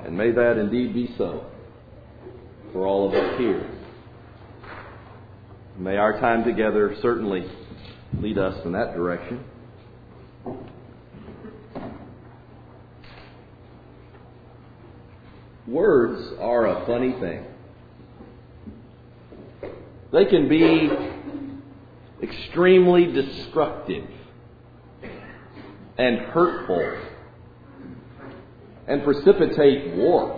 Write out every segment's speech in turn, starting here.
And may that indeed be so for all of us here. May our time together certainly lead us in that direction. Words are a funny thing. They can be extremely destructive and hurtful and precipitate war.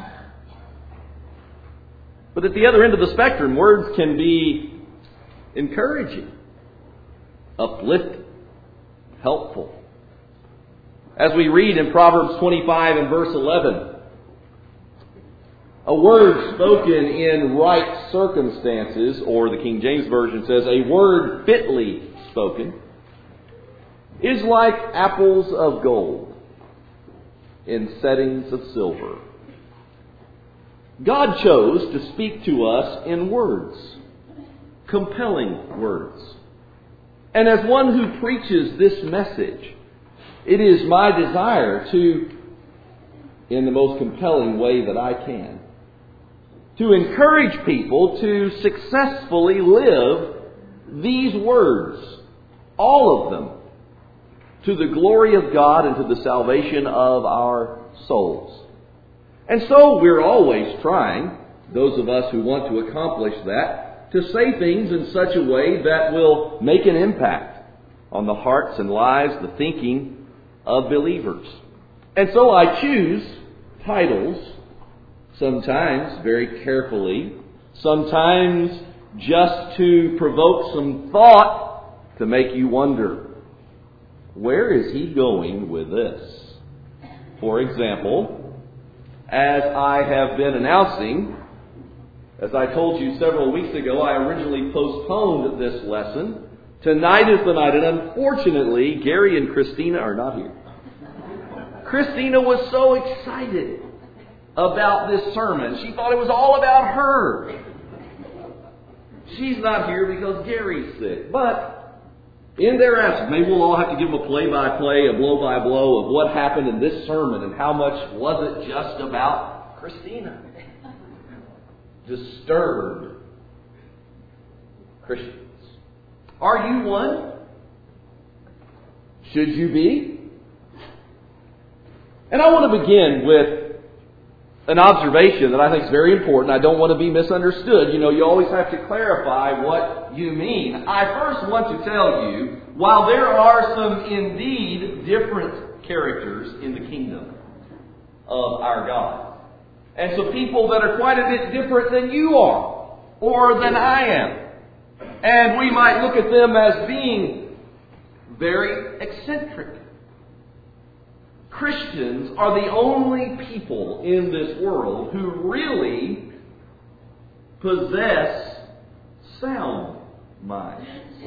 But at the other end of the spectrum, words can be encouraging, uplifting, helpful. As we read in Proverbs 25 and verse 11, a word spoken in right circumstances, or the King James Version says, a word fitly spoken, is like apples of gold in settings of silver. God chose to speak to us in words, compelling words. And as one who preaches this message, it is my desire to, in the most compelling way that I can, to encourage people to successfully live these words, all of them, to the glory of God and to the salvation of our souls. And so we're always trying, those of us who want to accomplish that, to say things in such a way that will make an impact on the hearts and lives, the thinking of believers. And so I choose titles, sometimes very carefully, sometimes just to provoke some thought to make you wonder, where is he going with this? For example, as I have been announcing, as I told you several weeks ago, I originally postponed this lesson. Tonight is the night, and unfortunately, Gary and Christina are not here. Christina was so excited about this sermon. She thought it was all about her. She's not here because Gary's sick. But in their absence, maybe we'll all have to give them a play-by-play, a blow-by-blow of what happened in this sermon and how much was it just about Christina. Disturbed Christians. Are you one? Should you be? And I want to begin with an observation that I think is very important. I don't want to be misunderstood. You know, you always have to clarify what you mean. I first want to tell you, while there are some indeed different characters in the kingdom of our God, and some people that are quite a bit different than you are, or than I am, and we might look at them as being very eccentric. Christians are the only people in this world who really possess sound minds.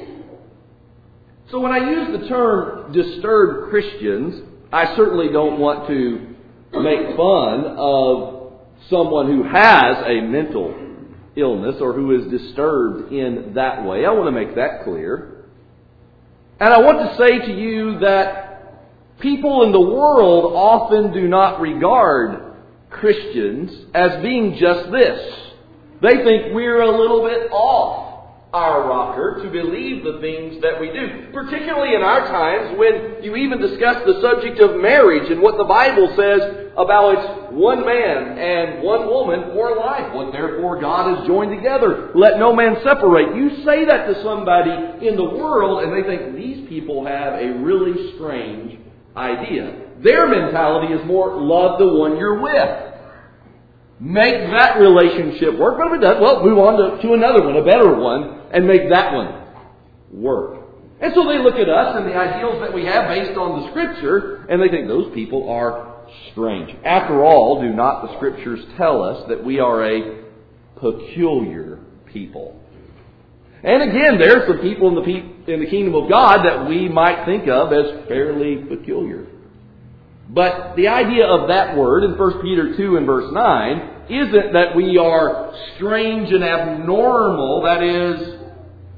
So when I use the term disturbed Christians, I certainly don't want to make fun of someone who has a mental illness or who is disturbed in that way. I want to make that clear. And I want to say to you that people in the world often do not regard Christians as being just this. They think we're a little bit off our rocker to believe the things that we do. Particularly in our times when you even discuss the subject of marriage and what the Bible says about it's one man and one woman for life. What therefore God has joined together, let no man separate. You say that to somebody in the world and they think these people have a really strange idea. Their mentality is more love the one you're with. Make that relationship work. But if it does, well, move on to another one, a better one, and make that one work. And so they look at us and the ideals that we have based on the Scripture, and they think those people are strange. After all, do not the Scriptures tell us that we are a peculiar people? And again, there are some people in the kingdom of God that we might think of as fairly peculiar. But the idea of that word in 1 Peter 2 and verse 9 isn't that we are strange and abnormal. That is,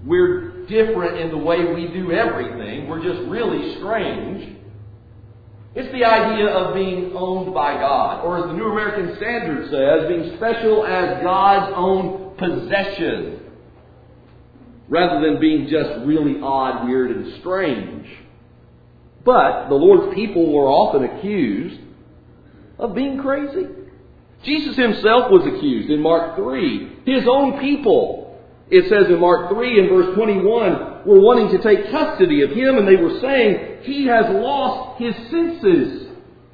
we're different in the way we do everything. We're just really strange. It's the idea of being owned by God, or as the New American Standard says, being special as God's own possession, rather than being just really odd, weird, and strange. But the Lord's people were often accused of being crazy. Jesus himself was accused in Mark 3. His own people, it says in Mark 3 and verse 21, were wanting to take custody of him, and they were saying, he has lost his senses.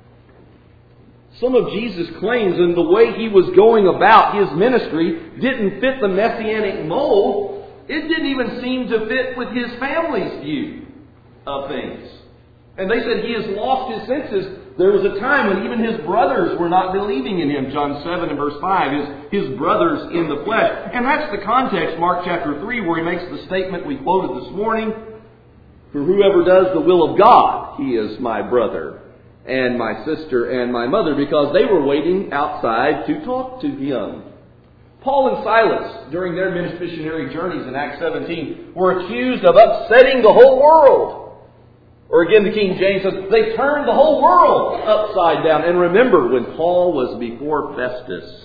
Some of Jesus' claims and the way he was going about his ministry didn't fit the messianic mold. It didn't even seem to fit with his family's view of things. And they said he has lost his senses. There was a time when even his brothers were not believing in him. John 7 and verse 5, his brothers in the flesh. And that's the context, Mark chapter 3, where he makes the statement we quoted this morning. For whoever does the will of God, he is my brother and my sister and my mother, because they were waiting outside to talk to him. Paul and Silas, during their missionary journeys in Acts 17, were accused of upsetting the whole world. Or again, the King James says, they turned the whole world upside down. And remember, when Paul was before Festus,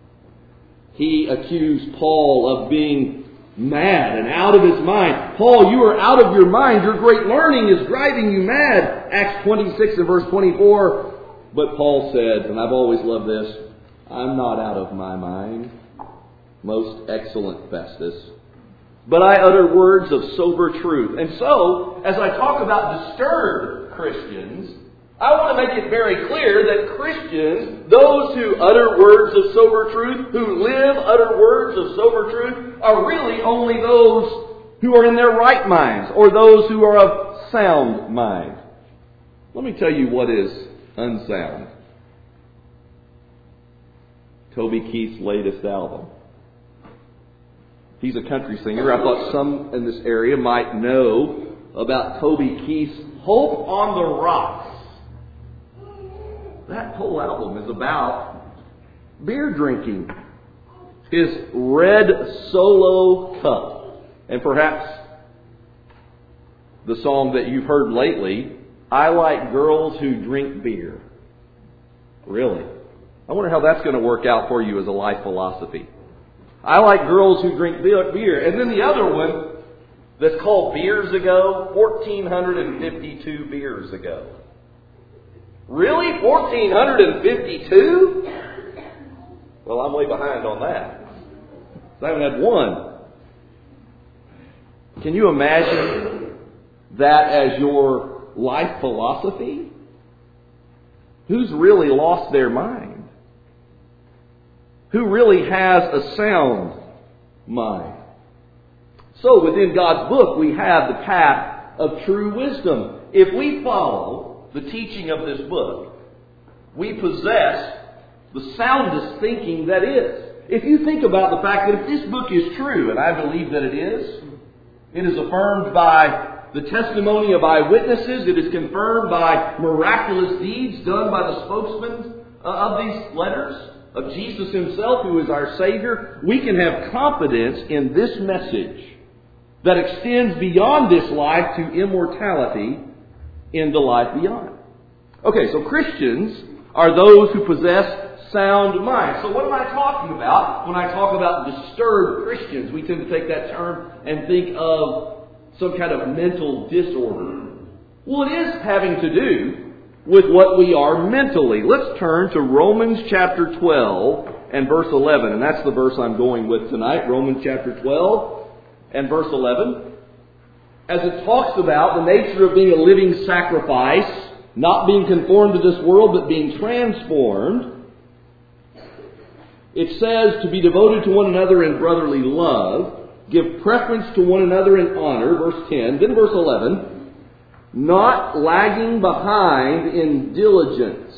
he accused Paul of being mad and out of his mind. Paul, you are out of your mind. Your great learning is driving you mad. Acts 26 and verse 24. But Paul said, and I've always loved this, I'm not out of my mind, most excellent Festus, but I utter words of sober truth. And so, as I talk about disturbed Christians, I want to make it very clear that Christians, those who utter words of sober truth, who live utter words of sober truth, are really only those who are in their right minds, or those who are of sound mind. Let me tell you what is unsound. Toby Keith's latest album. He's a country singer. I thought some in this area might know about Toby Keith's Hope on the Rocks. That whole album is about beer drinking. His Red Solo Cup. And perhaps the song that you've heard lately, I Like Girls Who Drink Beer. Really? I wonder how that's going to work out for you as a life philosophy. I like girls who drink beer. And then the other one that's called Beers Ago, 1,452 beers ago. Really? 1,452? Well, I'm way behind on that. I haven't had one. Can you imagine that as your life philosophy? Who's really lost their mind? Who really has a sound mind? So within God's book, we have the path of true wisdom. If we follow the teaching of this book, we possess the soundest thinking that is. If you think about the fact that if this book is true, and I believe that it is affirmed by the testimony of eyewitnesses, it is confirmed by miraculous deeds done by the spokesmen of these letters, of Jesus himself, who is our Savior, we can have confidence in this message that extends beyond this life to immortality in the life beyond. Okay, so Christians are those who possess sound mind. So what am I talking about when I talk about disturbed Christians? We tend to take that term and think of some kind of mental disorder. Well, it is having to do with what we are mentally. Let's turn to Romans chapter 12 and verse 11. And that's the verse I'm going with tonight. Romans chapter 12 and verse 11. As it talks about the nature of being a living sacrifice, not being conformed to this world, but being transformed, it says to be devoted to one another in brotherly love, give preference to one another in honor, verse 10. Then verse 11. Not lagging behind in diligence,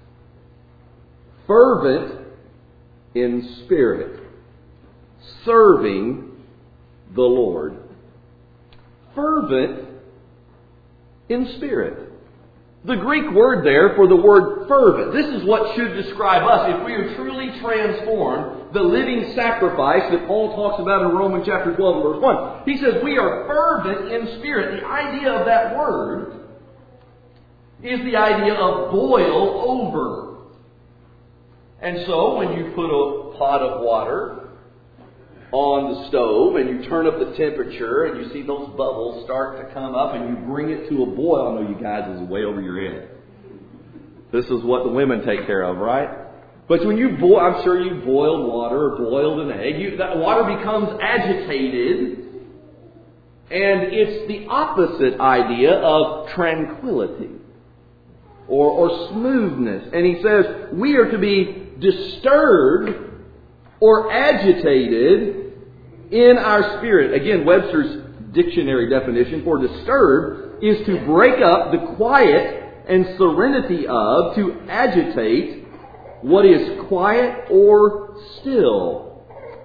fervent in spirit, serving the Lord. Fervent in spirit. The Greek word there for the word fervent, this is what should describe us if we are truly transformed, the living sacrifice that Paul talks about in Romans chapter 12 and verse 1. He says we are fervent in spirit. The idea of that word is the idea of boil over. And so when you put a pot of water on the stove and you turn up the temperature and you see those bubbles start to come up and you bring it to a boil, I know you guys is way over your head. This is what the women take care of, right? But when you boil, I'm sure you boiled water or boiled an egg, that water becomes agitated, and it's the opposite idea of tranquility or smoothness. And he says we are to be disturbed or agitated in our spirit. Again, Webster's dictionary definition for disturbed is to break up the quiet and serenity of, to agitate what is quiet or still.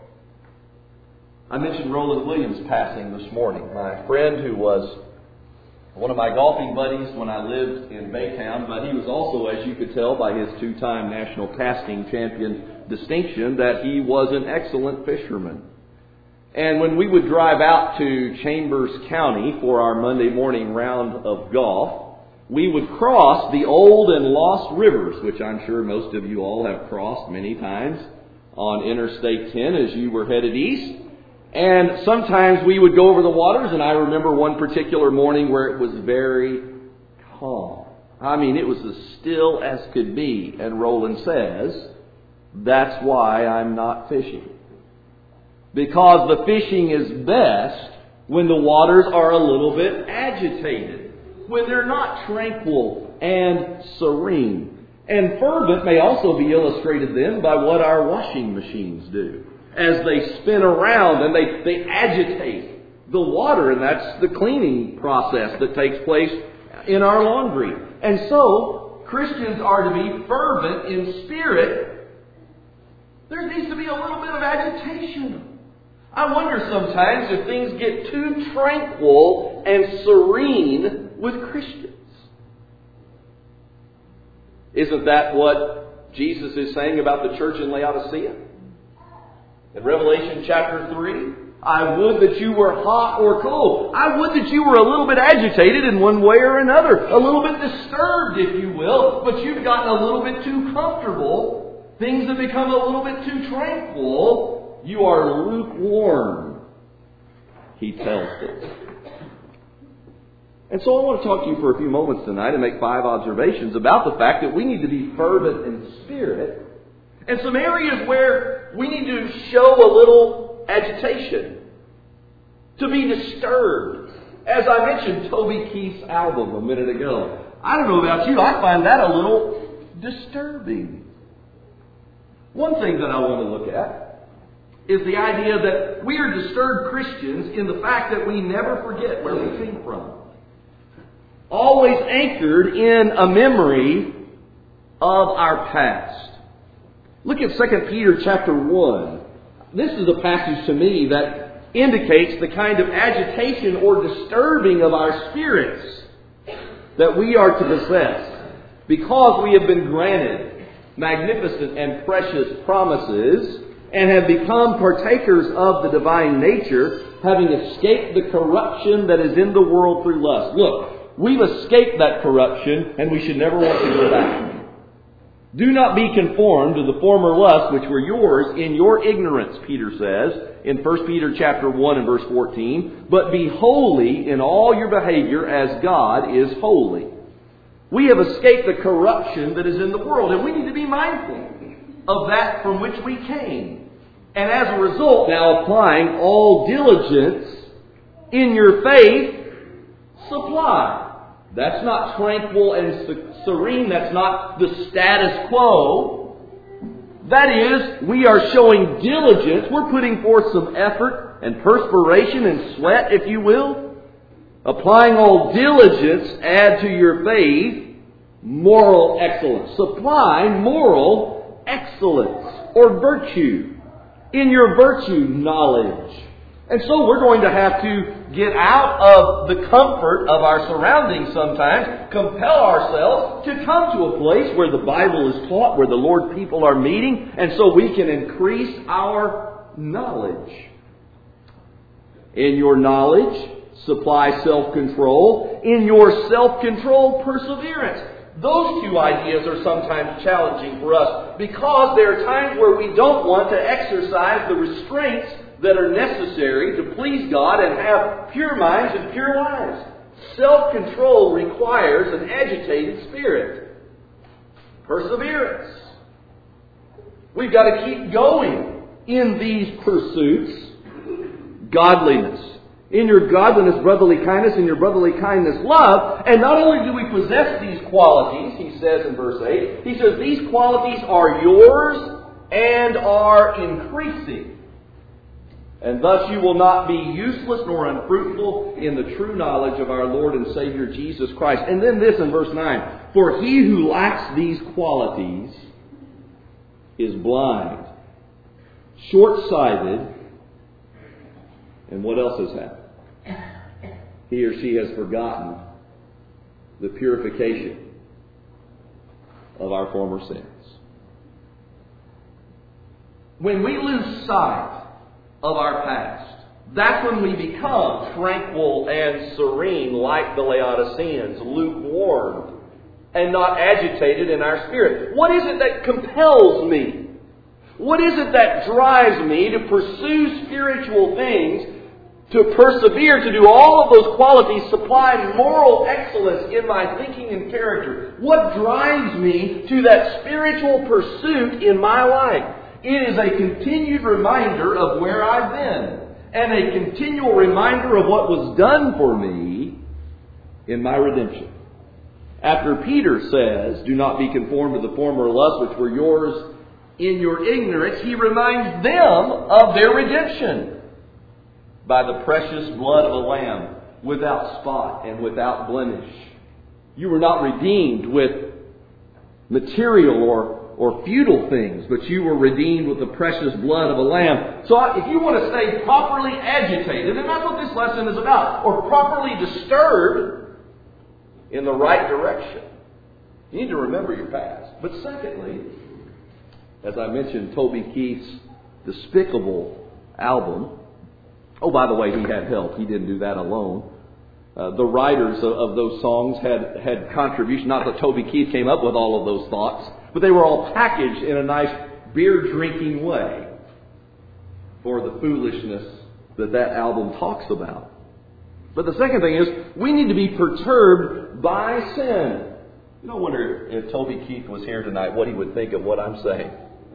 I mentioned Roland Williams passing this morning. My friend who was one of my golfing buddies when I lived in Baytown, but he was also, as you could tell by his 2-time national casting champion distinction, that he was an excellent fisherman. And when we would drive out to Chambers County for our Monday morning round of golf, we would cross the old and lost rivers, which I'm sure most of you all have crossed many times on Interstate 10 as you were headed east. And sometimes we would go over the waters, and I remember one particular morning where it was very calm. I mean, it was as still as could be. And Roland says, that's why I'm not fishing. Because the fishing is best when the waters are a little bit agitated, when they're not tranquil and serene. And fervent may also be illustrated then by what our washing machines do. As they spin around and they agitate the water, and that's the cleaning process that takes place in our laundry. And so, Christians are to be fervent in spirit. There needs to be a little bit of agitation. I wonder sometimes if things get too tranquil and serene with Christians. Isn't that what Jesus is saying about the church in Laodicea? In Revelation chapter 3, I would that you were hot or cold. I would that you were a little bit agitated in one way or another. A little bit disturbed, if you will. But you've gotten a little bit too comfortable. Things have become a little bit too tranquil. You are lukewarm, he tells us. And so I want to talk to you for a few moments tonight and make 5 observations about the fact that we need to be fervent in spirit, and some areas where we need to show a little agitation, to be disturbed. As I mentioned Toby Keith's album a minute ago. I don't know about you, I find that a little disturbing. One thing that I want to look at is the idea that we are disturbed Christians in the fact that we never forget where we came from. Always anchored in a memory of our past. Look at 2 Peter chapter 1. This is a passage to me that indicates the kind of agitation or disturbing of our spirits that we are to possess because we have been granted magnificent and precious promises and have become partakers of the divine nature, having escaped the corruption that is in the world through lust. Look, we've escaped that corruption and we should never want to go back. Do not be conformed to the former lusts which were yours in your ignorance, Peter says in 1 Peter chapter 1 and verse 14. But be holy in all your behavior as God is holy. We have escaped the corruption that is in the world, and we need to be mindful of that from which we came. And as a result, now applying all diligence in your faith, supply. That's not tranquil and serene. That's not the status quo. That is, we are showing diligence. We're putting forth some effort and perspiration and sweat, if you will. Applying all diligence, add to your faith moral excellence. Supply moral excellence or virtue. In your virtue, knowledge. And so we're going to have to get out of the comfort of our surroundings sometimes, compel ourselves to come to a place where the Bible is taught, where the Lord people are meeting, and so we can increase our knowledge. In your knowledge, supply self-control. In your self-control, perseverance. Those two ideas are sometimes challenging for us because there are times where we don't want to exercise the restraints that are necessary to please God and have pure minds and pure lives. Self-control requires an agitated spirit. Perseverance. We've got to keep going in these pursuits. Godliness. In your godliness, brotherly kindness. In your brotherly kindness, love. And not only do we possess these qualities, he says in verse 8, he says these qualities are yours and are increasing. And thus you will not be useless nor unfruitful in the true knowledge of our Lord and Savior Jesus Christ. And then this in verse 9. For he who lacks these qualities is blind, short-sighted, and what else has happened? He or she has forgotten the purification of our former sins. When we lose sight of our past, that's when we become tranquil and serene like the Laodiceans, lukewarm and not agitated in our spirit. What is it that compels me? What is it that drives me to pursue spiritual things, to persevere, to do all of those qualities, supply moral excellence in my thinking and character? What drives me to that spiritual pursuit in my life? It is a continued reminder of where I've been and a continual reminder of what was done for me in my redemption. After Peter says, do not be conformed to the former lusts which were yours in your ignorance, he reminds them of their redemption by the precious blood of a lamb without spot and without blemish. You were not redeemed with material or futile things, but you were redeemed with the precious blood of a lamb. So if you want to stay properly agitated, and that's what this lesson is about, or properly disturbed in the right direction, you need to remember your past. But secondly, as I mentioned, Toby Keith's Despicable album. Oh, by the way, he had help. He didn't do that alone. The writers of those songs had contribution. Not that Toby Keith came up with all of those thoughts, but they were all packaged in a nice beer-drinking way for the foolishness that album talks about. But the second thing is, we need to be perturbed by sin. You don't wonder if Toby Keith was here tonight, what he would think of what I'm saying.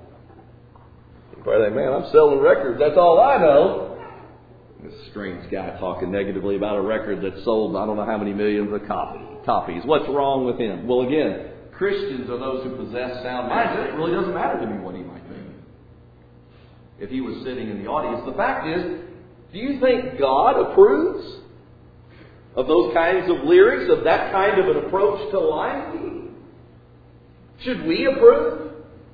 He'd probably think, man, I'm selling records. That's all I know. This strange guy talking negatively about a record that sold I don't know how many millions of copies. What's wrong with him? Well, again, Christians are those who possess sound minds. It really doesn't matter to me what he might think if he was sitting in the audience. The fact is, do you think God approves of those kinds of lyrics, of that kind of an approach to life? Should we approve?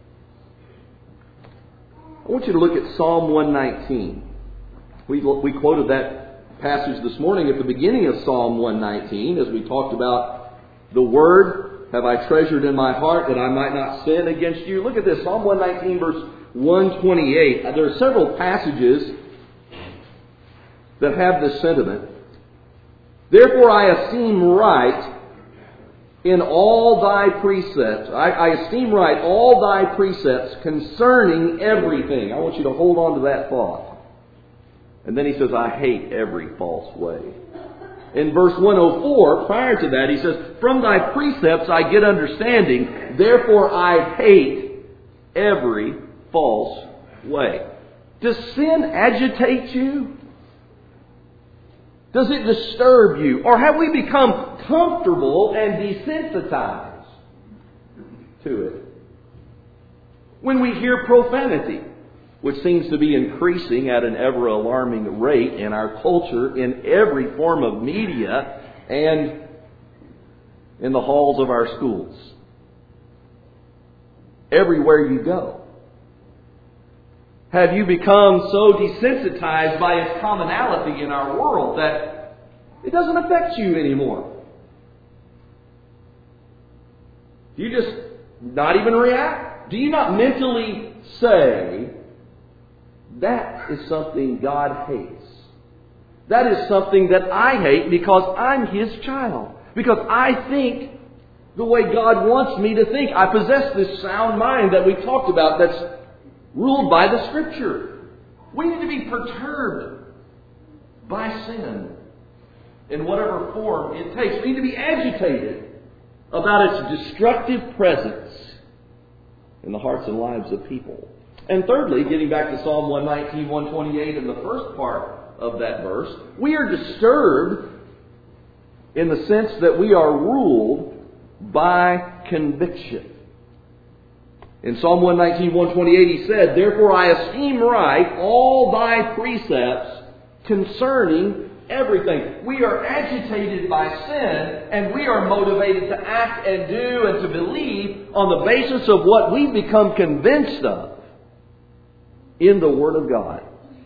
I want you to look at Psalm 119. We quoted that passage this morning at the beginning of Psalm 119 as we talked about the Word have I treasured in my heart that I might not sin against you. Look at this, Psalm 119 verse 128. There are several passages that have this sentiment. Therefore I esteem right in all thy precepts. I esteem right all thy precepts concerning everything. I want you to hold on to that thought. And then he says, I hate every false way. In verse 104, prior to that, he says, from thy precepts I get understanding, therefore I hate every false way. Does sin agitate you? Does it disturb you? Or have we become comfortable and desensitized to it? When we hear profanity, which seems to be increasing at an ever-alarming rate in our culture, in every form of media, and in the halls of our schools. Everywhere you go. Have you become so desensitized by its commonality in our world that it doesn't affect you anymore? Do you just not even react? Do you not mentally say, that is something God hates? That is something that I hate because I'm His child. Because I think the way God wants me to think. I possess this sound mind that we talked about that's ruled by the Scripture. We need to be perturbed by sin in whatever form it takes. We need to be agitated about its destructive presence in the hearts and lives of people. And thirdly, getting back to Psalm 119, 128 in the first part of that verse, we are disturbed in the sense that we are ruled by conviction. In Psalm 119, 128 he said, "Therefore I esteem right all thy precepts concerning everything." We are agitated by sin, and we are motivated to act and do and to believe on the basis of what we become convinced of in the Word of God.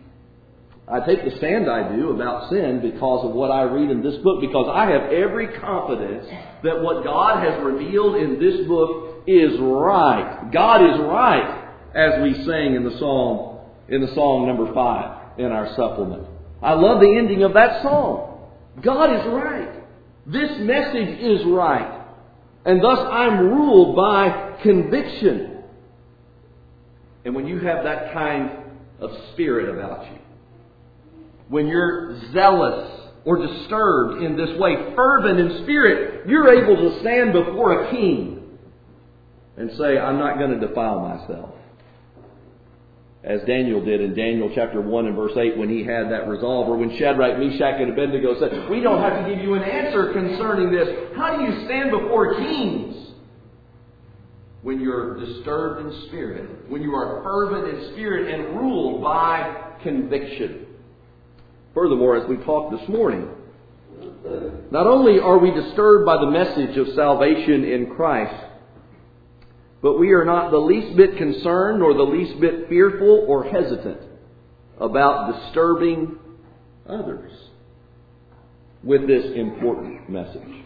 I take the stand I do about sin because of what I read in this book, because I have every confidence that what God has revealed in this book is right. God is right, as we sang in the song number 5 in our supplement. I love the ending of that song. God is right. This message is right. And thus I'm ruled by conviction. And when you have that kind of spirit about you, when you're zealous or disturbed in this way, fervent in spirit, you're able to stand before a king and say, "I'm not going to defile myself." As Daniel did in Daniel chapter 1 and verse 8 when he had that resolve, or when Shadrach, Meshach, and Abednego said, "We don't have to give you an answer concerning this." How do you stand before kings? When you're disturbed in spirit, when you are fervent in spirit and ruled by conviction. Furthermore, as we talked this morning, not only are we disturbed by the message of salvation in Christ, but we are not the least bit concerned or the least bit fearful or hesitant about disturbing others with this important message.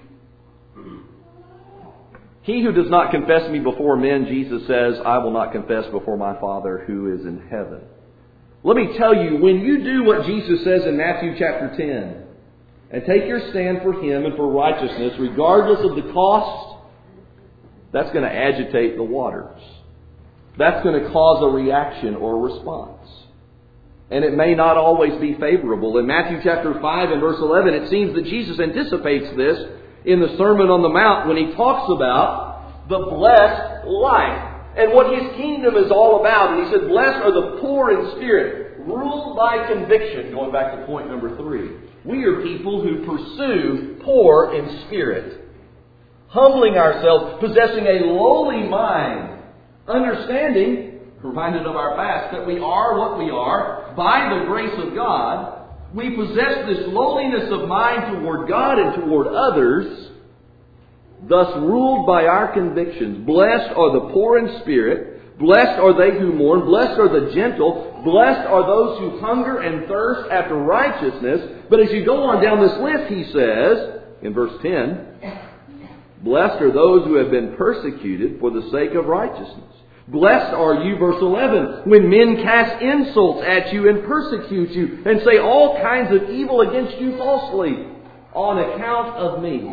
He who does not confess me before men, Jesus says, I will not confess before my Father who is in heaven. Let me tell you, when you do what Jesus says in Matthew chapter 10, and take your stand for Him and for righteousness, regardless of the cost, that's going to agitate the waters. That's going to cause a reaction or a response. And it may not always be favorable. In Matthew chapter 5 and verse 11, it seems that Jesus anticipates this in the Sermon on the Mount when He talks about the blessed life and what His kingdom is all about. And He said, "Blessed are the poor in spirit, ruled by conviction." Going back to point number 3. We are people who pursue poor in spirit. Humbling ourselves, possessing a lowly mind, understanding, reminded of our past, that we are what we are by the grace of God. We possess this lowliness of mind toward God and toward others, thus ruled by our convictions. Blessed are the poor in spirit. Blessed are they who mourn. Blessed are the gentle. Blessed are those who hunger and thirst after righteousness. But as you go on down this list, he says, in verse 10, blessed are those who have been persecuted for the sake of righteousness. Blessed are you, verse 11, when men cast insults at you and persecute you and say all kinds of evil against you falsely on account of me.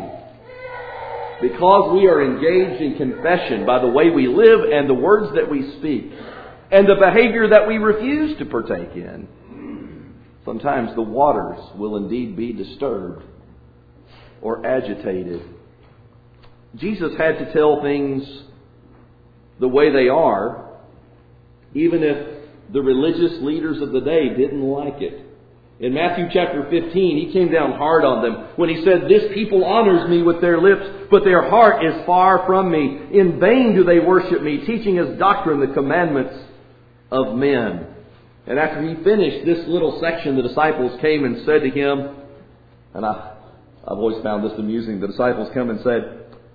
Because we are engaged in confession by the way we live and the words that we speak and the behavior that we refuse to partake in, sometimes the waters will indeed be disturbed or agitated. Jesus had to tell things the way they are, even if the religious leaders of the day didn't like it. In Matthew chapter 15, He came down hard on them when He said, "This people honors me with their lips, but their heart is far from me. In vain do they worship me, teaching as doctrine the commandments of men." And after He finished this little section, the disciples came and said to Him, and I've always found this amusing, the disciples come and said,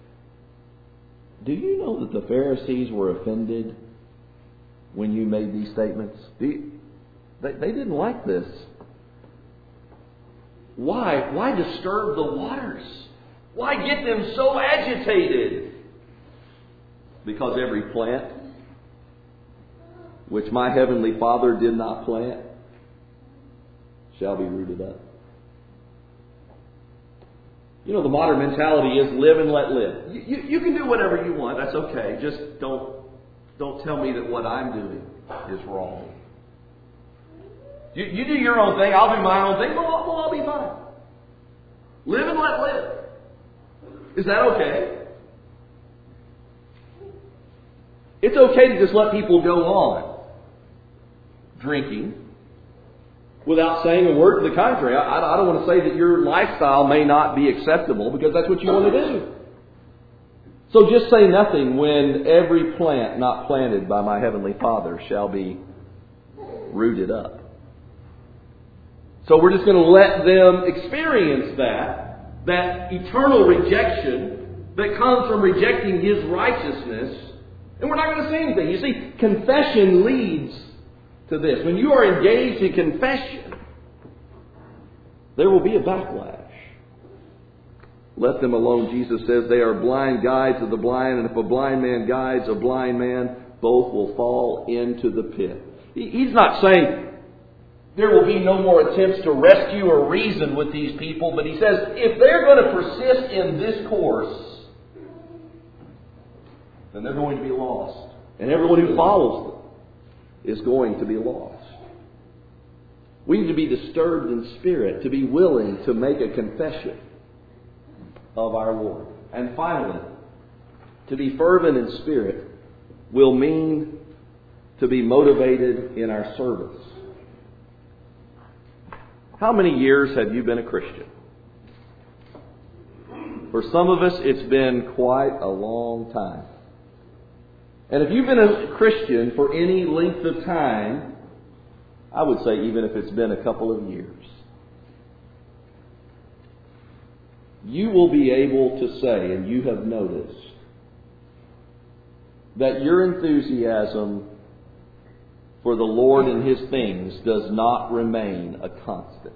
"Do you know that the Pharisees were offended when you made these statements?" They didn't like this. Why? Why disturb the waters? Why get them so agitated? Because every plant which my heavenly Father did not plant shall be rooted up. You know, the modern mentality is live and let live. You can do whatever you want. That's okay. Just don't tell me that what I'm doing is wrong. You do your own thing. I'll do my own thing. We'll all be fine. Live and let live. Is that okay? It's okay to just let people go on drinking without saying a word to the contrary. I don't want to say that your lifestyle may not be acceptable because that's what you want to do. So just say nothing when every plant not planted by my Heavenly Father shall be rooted up. So we're just going to let them experience that eternal rejection that comes from rejecting His righteousness, and we're not going to say anything. You see, confession leads to this. When you are engaged in confession, there will be a backlash. Let them alone, Jesus says. They are blind guides of the blind, and if a blind man guides a blind man, both will fall into the pit. He's not saying there will be no more attempts to rescue or reason with these people, but He says if they're going to persist in this course, then they're going to be lost. And everyone who follows them is going to be lost. We need to be disturbed in spirit, to be willing to make a confession of our Lord. And finally, to be fervent in spirit will mean to be motivated in our service. How many years have you been a Christian? For some of us, it's been quite a long time. And if you've been a Christian for any length of time, I would say even if it's been a couple of years, you will be able to say, and you have noticed, that your enthusiasm for the Lord and His things does not remain a constant.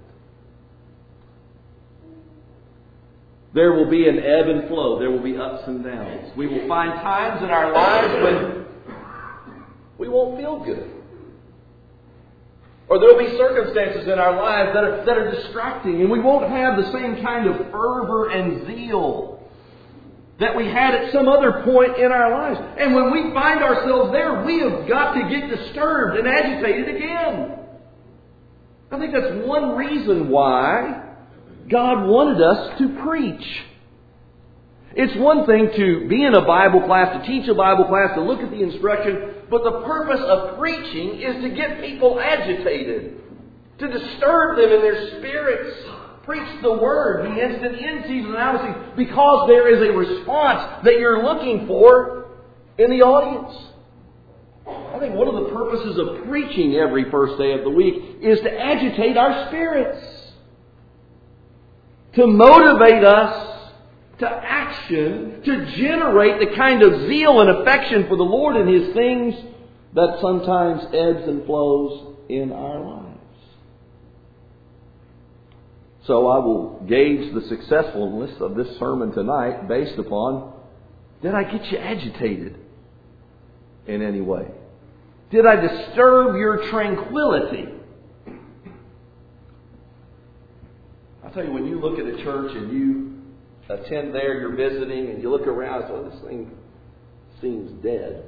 There will be an ebb and flow. There will be ups and downs. We will find times in our lives when we won't feel good. Or there will be circumstances in our lives that are distracting, and we won't have the same kind of fervor and zeal that we had at some other point in our lives. And when we find ourselves there, we have got to get disturbed and agitated again. I think that's one reason why God wanted us to preach. It's one thing to be in a Bible class, to teach a Bible class, to look at the instruction, but the purpose of preaching is to get people agitated, to disturb them in their spirits. Preach the Word, the instant, in season and out of season, because there is a response that you're looking for in the audience. I think one of the purposes of preaching every first day of the week is to agitate our spirits, to motivate us to action, to generate the kind of zeal and affection for the Lord and His things that sometimes ebbs and flows in our lives. So I will gauge the successfulness of this sermon tonight based upon, did I get you agitated in any way? Did I disturb your tranquility? I'll tell you, when you look at a church and you attend there, you're visiting, and you look around, so this thing seems dead.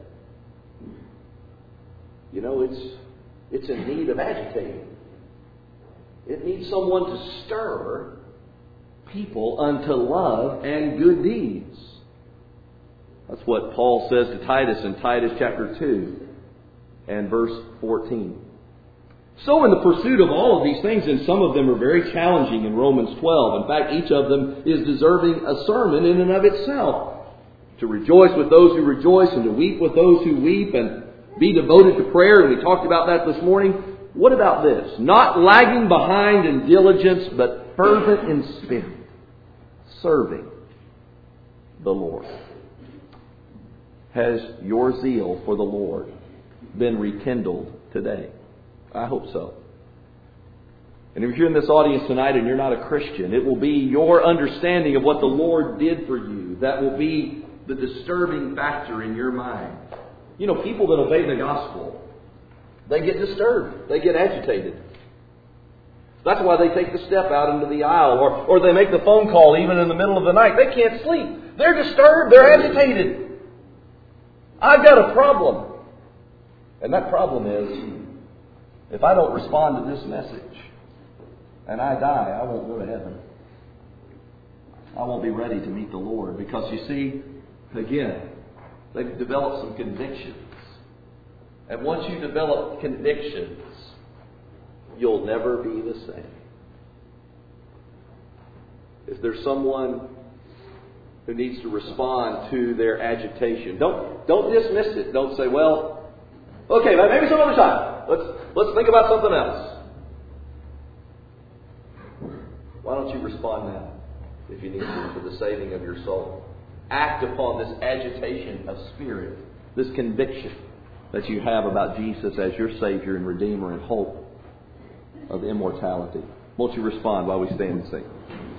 You know, it's in need of agitating. It needs someone to stir people unto love and good deeds. That's what Paul says to Titus in Titus chapter 2 and verse 14. So in the pursuit of all of these things, and some of them are very challenging in Romans 12. In fact, each of them is deserving a sermon in and of itself. To rejoice with those who rejoice, and to weep with those who weep, and be devoted to prayer. And we talked about that this morning. What about this? Not lagging behind in diligence, but fervent in spirit, serving the Lord. Has your zeal for the Lord been rekindled today? I hope so. And if you're in this audience tonight and you're not a Christian, it will be your understanding of what the Lord did for you that will be the disturbing factor in your mind. You know, people that obey the gospel, they get disturbed. They get agitated. That's why they take the step out into the aisle, or they make the phone call even in the middle of the night. They can't sleep. They're disturbed. They're agitated. I've got a problem. And that problem is, if I don't respond to this message and I die, I won't go to heaven. I won't be ready to meet the Lord. Because you see, again, they've developed some convictions. And once you develop convictions, you'll never be the same. If there's someone who needs to respond to their agitation, don't dismiss it. Don't say, well, okay, maybe some other time. Let's think about something else. Why don't you respond now, if you need to, for the saving of your soul? Act upon this agitation of spirit, this conviction that you have about Jesus as your Savior and Redeemer and hope of immortality. Won't you respond while we stand and sing?